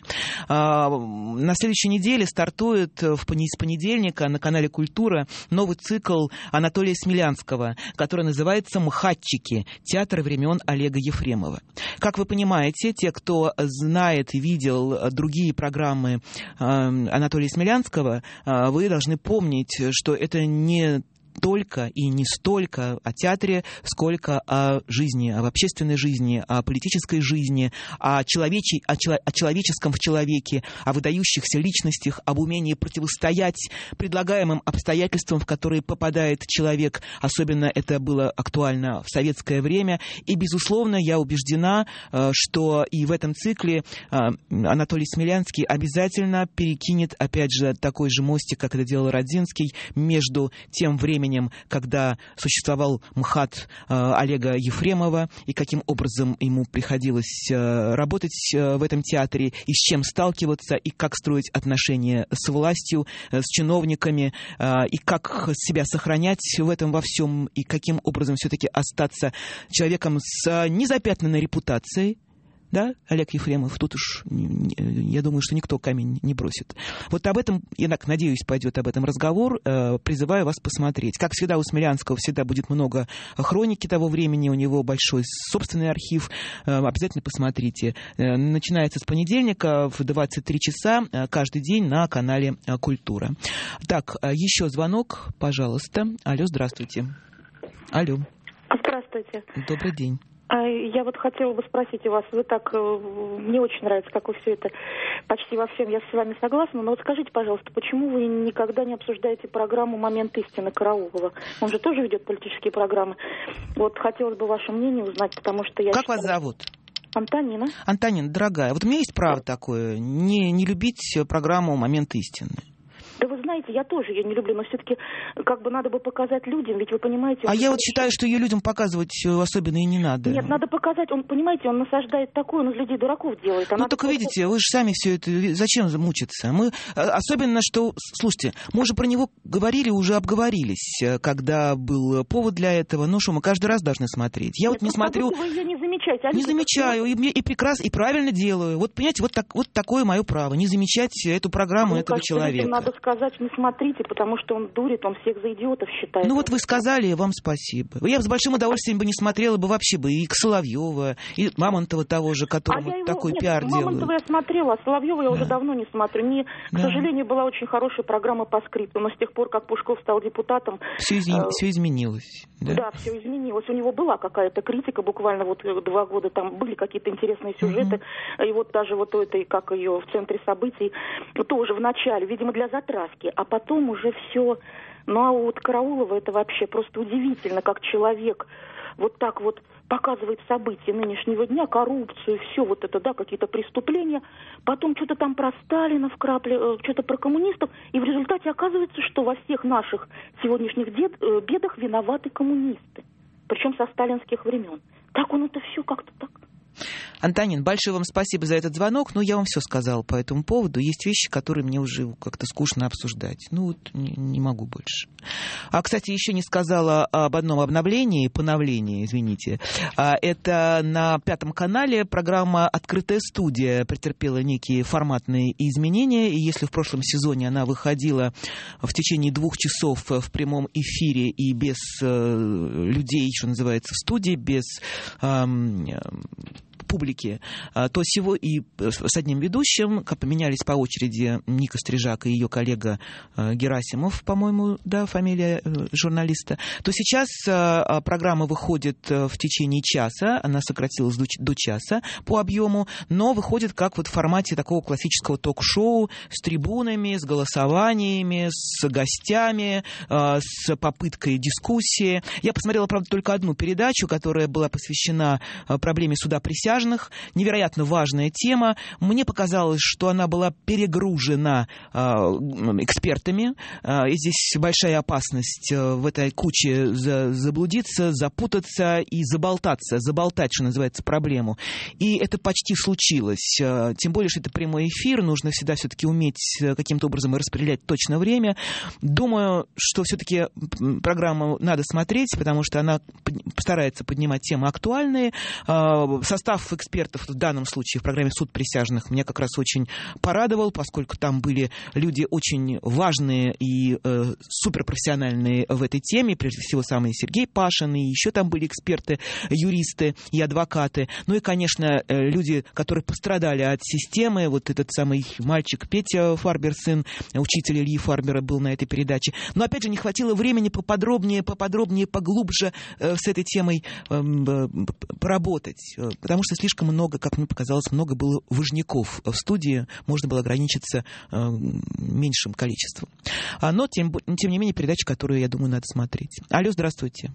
Speaker 1: На следующей неделе стартует с понедельника на канале «Культура» новый цикл Анатолия Смелянского, который называется «МХАТчики. Театр времен Олега Ефремова». Как вы понимаете, те, кто знает и видел другие программы Анатолия Смелянского, вы должны помнить, что это не только и не столько о театре, сколько о жизни, об общественной жизни, о политической жизни, о человеческом в человеке, о выдающихся личностях, об умении противостоять предлагаемым обстоятельствам, в которые попадает человек. Особенно это было актуально в советское время. И, безусловно, я убеждена, что и в этом цикле Анатолий Смелянский обязательно перекинет, опять же, такой же мостик, как это делал Радзинский, между тем временем, когда существовал МХАТ Олега Ефремова, и каким образом ему приходилось работать в этом театре, и с чем сталкиваться, и как строить отношения с властью, с чиновниками, и как себя сохранять в этом во всем, и каким образом все-таки остаться человеком с незапятнанной репутацией. Да, Олег Ефремов, тут уж, я думаю, что никто камень не бросит. Вот об этом, я так надеюсь, пойдет об этом разговор. Призываю вас посмотреть. Как всегда, у Смелянского всегда будет много хроники того времени, у него большой собственный архив. Обязательно посмотрите. Начинается с понедельника в 23 часа каждый день на канале «Культура». Так, еще звонок, пожалуйста. Алло, здравствуйте. Алло.
Speaker 9: Здравствуйте.
Speaker 1: Добрый день.
Speaker 9: Я вот хотела бы спросить у вас, вы так, мне очень нравится, как вы все это, почти во всем я с вами согласна, но вот скажите, пожалуйста, почему вы никогда не обсуждаете программу «Момент истины» Караулова? Он же тоже ведет политические программы. Вот хотелось бы ваше мнение узнать, потому что я...
Speaker 1: Как вас зовут?
Speaker 9: Антонина.
Speaker 1: Антонина, дорогая, вот у меня есть право такое, не любить программу «Момент истины».
Speaker 9: Да вы знаете, я тоже ее не люблю, но все-таки как бы надо бы показать людям, ведь вы понимаете...
Speaker 1: А я вот считаю, что ее людям показывать особенно и не надо.
Speaker 9: Нет, надо показать, он, понимаете, он насаждает такое, он из людей дураков делает.
Speaker 1: Ну, только видите, вы же сами все это... Зачем мучиться? Мы, особенно, что... Слушайте, мы уже про него говорили, уже обговорились, когда был повод для этого. Ну что, мы каждый раз должны смотреть. Я вот не смотрю...
Speaker 9: Вы ее не замечаете.
Speaker 1: Не замечаю, и прекрасно, и правильно делаю. Вот, понимаете, вот такое мое право. Не замечать эту программу этого человека.
Speaker 9: Надо сказать, не смотрите, потому что он дурит, он всех за идиотов считает.
Speaker 1: Ну вот вы сказали, вам спасибо. Я с большим удовольствием бы не смотрела бы вообще бы и Соловьева, и Мамонтова того же, которому такой пиар делают.
Speaker 9: Мамонтова я смотрела, а Соловьева я уже давно не смотрю. К сожалению, была очень хорошая программа по скрипту, но с тех пор, как Пушков стал депутатом...
Speaker 1: Все изменилось.
Speaker 9: Да, все изменилось. У него была какая-то критика, буквально вот 2 года там были какие-то интересные сюжеты, и вот даже вот у этой, как ее, в центре событий, тоже в начале, видимо, для затравки, а потом уже все. Ну а вот Караулова это вообще просто удивительно, как человек вот так вот показывает события нынешнего дня, коррупцию, все вот это, да, какие-то преступления, потом что-то там про Сталина вкрапли, что-то про коммунистов, и в результате оказывается, что во всех наших сегодняшних бедах виноваты коммунисты, причем со сталинских времен. Так он это все как-то так...
Speaker 1: Антонин, большое вам спасибо за этот звонок. Ну, я вам все сказала по этому поводу. Есть вещи, которые мне уже как-то скучно обсуждать. Ну, вот не могу больше. Кстати, еще не сказала об одном обновлении, поновлении, извините. Это на 5 канале программа «Открытая студия» претерпела некие форматные изменения. И если в прошлом сезоне она выходила в течение 2 часов в прямом эфире и без людей, что называется, в студии, без... публики, то всего и с одним ведущим, как поменялись по очереди Ника Стрижак и ее коллега Герасимов, по-моему, да, фамилия журналиста, то сейчас программа выходит в течение часа, она сократилась до часа по объему, но выходит как вот в формате такого классического ток-шоу с трибунами, с голосованиями, с гостями, с попыткой дискуссии. Я посмотрела, правда, только одну передачу, которая была посвящена проблеме суда присяжных. Невероятно важная тема. Мне показалось, что она была перегружена экспертами. И здесь большая опасность в этой куче заблудиться, запутаться и заболтать, что называется, проблему. И это почти случилось. Тем более, что это прямой эфир. Нужно всегда все-таки уметь каким-то образом распределять точно время. Думаю, что все-таки программу надо смотреть, потому что она старается поднимать темы актуальные. Состав экспертов в данном случае в программе «Суд присяжных» меня как раз очень порадовал, поскольку там были люди очень важные и суперпрофессиональные в этой теме, прежде всего самый Сергей Пашин, и еще там были эксперты, юристы и адвокаты. Ну и, конечно, люди, которые пострадали от системы. Вот этот самый мальчик Петя Фарбер, сын учителя Ильи Фарбера, был на этой передаче. Но, опять же, не хватило времени поподробнее, поглубже с этой темой поработать, потому что слишком много, как мне показалось, много было важняков в студии, можно было ограничиться меньшим количеством. Но, тем не менее, передача, которую, я думаю, надо смотреть. Алло, здравствуйте.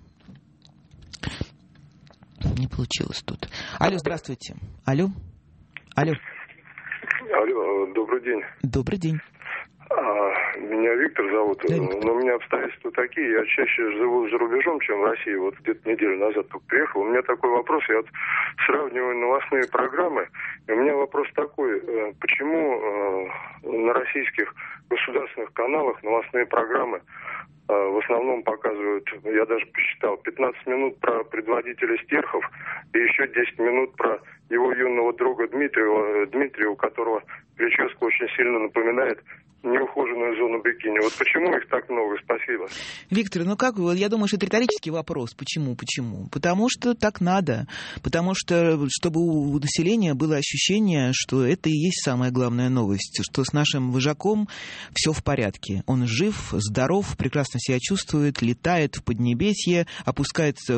Speaker 1: Не получилось тут. Алло, здравствуйте. Алло.
Speaker 10: Алло, добрый день.
Speaker 1: Добрый день.
Speaker 10: Меня Виктор зовут,
Speaker 1: да, Виктор.
Speaker 10: Но у меня обстоятельства такие, я чаще живу за рубежом, чем в России, вот где-то неделю назад только приехал. У меня такой вопрос, я вот сравниваю новостные программы, и у меня вопрос такой, почему на российских государственных каналах новостные программы в основном показывают, я даже посчитал, 15 минут про предводителя Стерхов и еще 10 минут про его юного друга Дмитрия, у которого прическа очень сильно напоминает неухоженную зону бикини. Вот почему их так много? Спасибо.
Speaker 1: Виктор, я думаю, что это риторический вопрос. Почему? Потому что так надо. Потому что, чтобы у населения было ощущение, что это и есть самая главная новость, что с нашим вожаком все в порядке. Он жив, здоров, прекрасно себя чувствует, летает в Поднебесье, опускается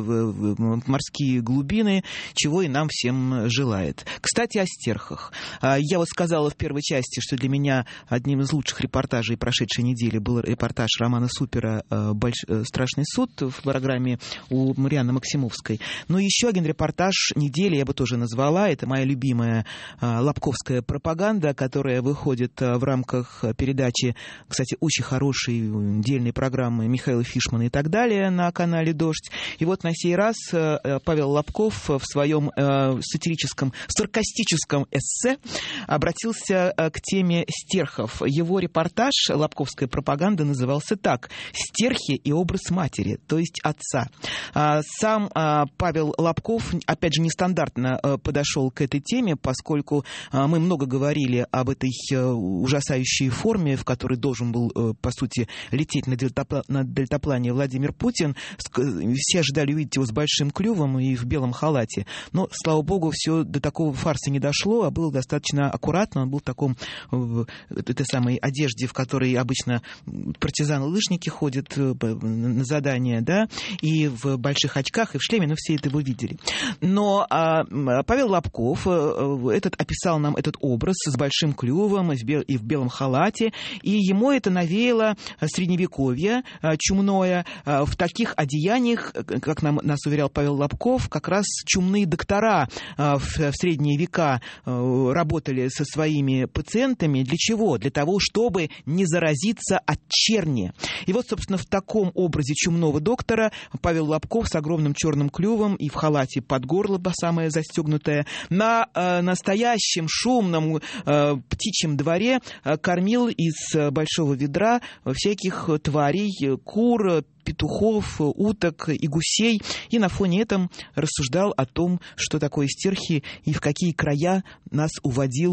Speaker 1: в морские глубины, чего и нам всем желает. Кстати, о стерхах. Я вот сказала в первой части, что для меня одним из лучших репортажей прошедшей недели был репортаж Романа Супера «Страшный суд» в программе у Марианны Максимовской. Но еще один репортаж недели я бы тоже назвала. Это моя любимая лобковская пропаганда, которая выходит в рамках передачи, кстати, очень хорошей дельной программы Михаила Фишмана и так далее на канале «Дождь». И вот на сей раз Павел Лобков в своем сатирическом, саркастическом эссе обратился к теме стерхов. Его репортаж «Лобковская пропаганда» назывался так: «Стерхи и образ матери», то есть отца. Сам Павел Лобков, опять же, нестандартно подошел к этой теме, поскольку мы много говорили об этой ужасающей форме, в которой должен был, по сути, лететь на дельтаплане Владимир Путин. Все ожидали увидеть его с большим клювом и в белом халате. Но, слава богу, все до такого фарса не дошло, а было достаточно аккуратно. Он был в таком этой самой одежде, в которой обычно партизаны-лыжники ходят на задания, да, и в больших очках, и в шлеме, но все это его видели. Но Павел Лобков описал нам этот образ с большим клювом и в белом халате, и ему это навеяло средневековье чумное. В таких одеяниях, как нас уверял Павел Лобков, как раз чумные доктора в средние века работали со своими пациентами. Для чего? Для того, чтобы не заразиться от черни. И вот, собственно, в таком образе чумного доктора Павел Лобков с огромным черным клювом и в халате под горло, самое застегнутое, на настоящем шумном птичьем дворе кормил из большого ведра всяких тварей, кур, петухов, уток и гусей, и на фоне этом рассуждал о том, что такое стерхи и в какие края нас уводил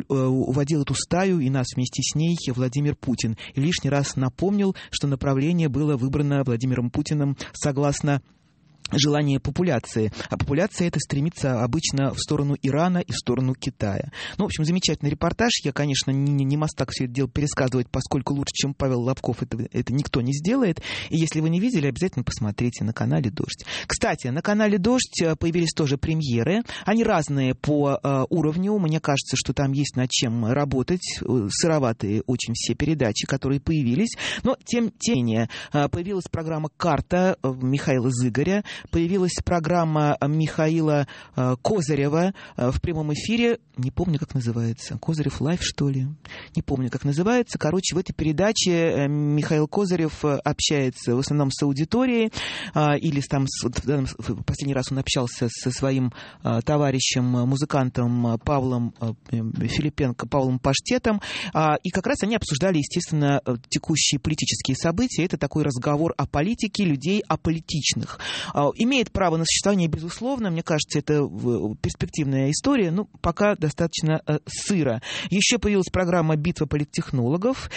Speaker 1: эту стаю и нас вместе с ней Владимир Путин. И лишний раз напомнил, что направление было выбрано Владимиром Путиным согласно желание популяции. А популяция это стремится обычно в сторону Ирана и в сторону Китая. Ну, в общем, замечательный репортаж. Я, конечно, не мастак все это дело пересказывать, поскольку лучше, чем Павел Лобков, это никто не сделает. И если вы не видели, обязательно посмотрите на канале «Дождь». Кстати, на канале «Дождь» появились тоже премьеры. Они разные по уровню. Мне кажется, что там есть над чем работать. Сыроватые очень все передачи, которые появились. Но, тем не менее, появилась программа «Карта» Михаила Зыгоря. Появилась программа Михаила Козырева в прямом эфире. Не помню, как называется. Козырев лайв, что ли? Не помню, как называется. Короче, в этой передаче Михаил Козырев общается в основном с аудиторией. Или там, в последний раз он общался со своим товарищем, музыкантом Павлом Филипенко, Павлом Паштетом. И как раз они обсуждали, естественно, текущие политические события. Это такой разговор о политике людей аполитичных. Имеет право на существование, безусловно. Мне кажется, это перспективная история, но пока достаточно сыро. Еще появилась программа «Битва политтехнологов»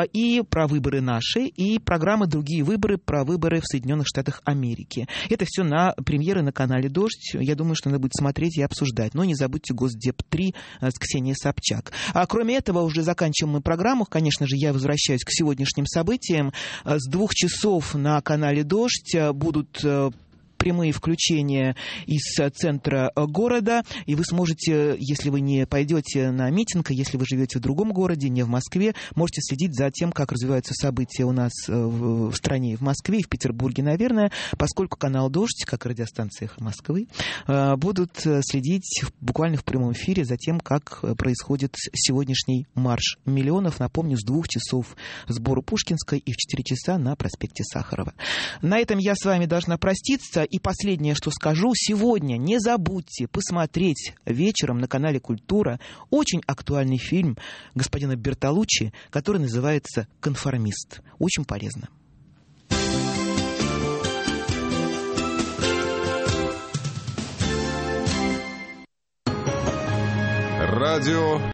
Speaker 1: и про выборы наши, и программа «Другие выборы» про выборы в Соединенных Штатах Америки. Это все на премьеры на канале «Дождь». Я думаю, что надо будет смотреть и обсуждать. Но не забудьте «Госдеп-3» с Ксенией Собчак. А кроме этого, уже заканчиваем мы программу. Конечно же, я возвращаюсь к сегодняшним событиям. С 2 часов на канале «Дождь» будут прямые включения из центра города, и вы сможете, если вы не пойдете на митинг, если вы живете в другом городе, не в Москве, можете следить за тем, как развиваются события у нас в стране, в Москве и в Петербурге, наверное, поскольку канал «Дождь», как и радиостанция «Эхо Москвы», будут следить буквально в прямом эфире за тем, как происходит сегодняшний марш миллионов. Напомню, с 2 часов сбор у Пушкинской и в 4 часа на проспекте Сахарова. На этом я с вами должна проститься. И последнее, что скажу, сегодня не забудьте посмотреть вечером на канале «Культура» очень актуальный фильм господина Бертолуччи, который называется «Конформист». Очень полезно.
Speaker 4: Радио